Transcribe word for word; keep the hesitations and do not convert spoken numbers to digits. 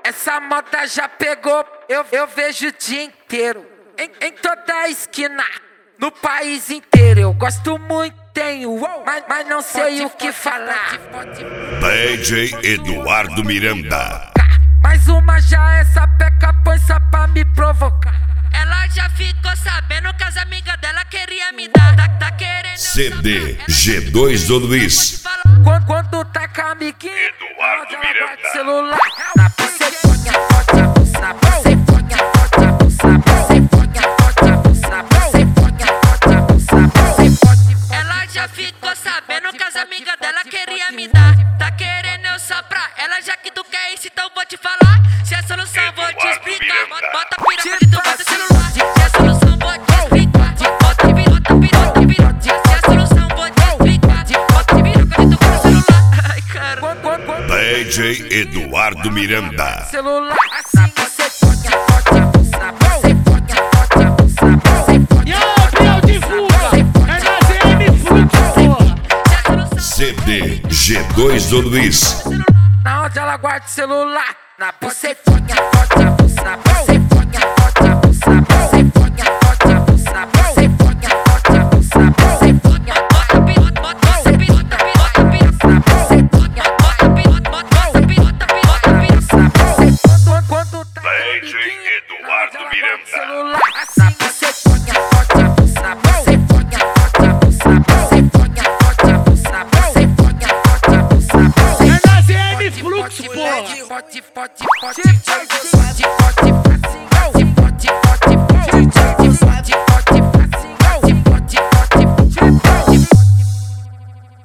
Essa moda já pegou, eu, eu vejo o dia inteiro. Em, em toda esquina, no país inteiro. Eu gosto muito, tenho, mas, mas não sei o que falar. D J Eduardo Miranda. Mais uma já, essa peca põe só pra me provocar. Ela já ficou sabendo que as amigas dela queriam me dar. Tá, tá querendo. C D G dois do Luiz. Quando, quando tá com a amiguinha, Eduardo ela Miranda. guarda o celular. Na bucetinha, pode abusar. Na bucetinha, pode abusar. Na bucetinha, pode abusar. Na bucetinha, pode abusar. Você pode. Ela já ficou sabendo que as amigas dela queriam me dar. Tá querendo eu soprar. Ela já que tu quer isso, então vou te falar. Se a solução vou te explicar. Bota, bota a piroca de tu bota o celular. Se a solução vou te explicar. Bota a piroca, piroca, piroca. Se a solução vou te explicar. Bota a piroca de tu bota o celular. Ai, cara. D J Eduardo Miranda. Celular, assim você pode, pode abusar. Você pode, pode abusar. Você pode. E a Biel de fuga, é na D M Fluxo, porra. C D G dois do Luiz. Na onde ela guarda o celular. Na bucetinha, pode abusar. Você pode, pode abusar. Você pode, pode abusar. Você pode, pode abusar. Você pode, bota a piroca, bota a piroca, bota a piroca. Você pode, bota a piroca, bota a piroca, bota a piroca. Quando, quando tá D J Eduardo Miranda. celular, assim você pode, pode abusar. Você pode, pode abusar. Você pode, pode abusar. Você pode, pode abusar. É na D M Fluxo, porra. Pode, pode, pode.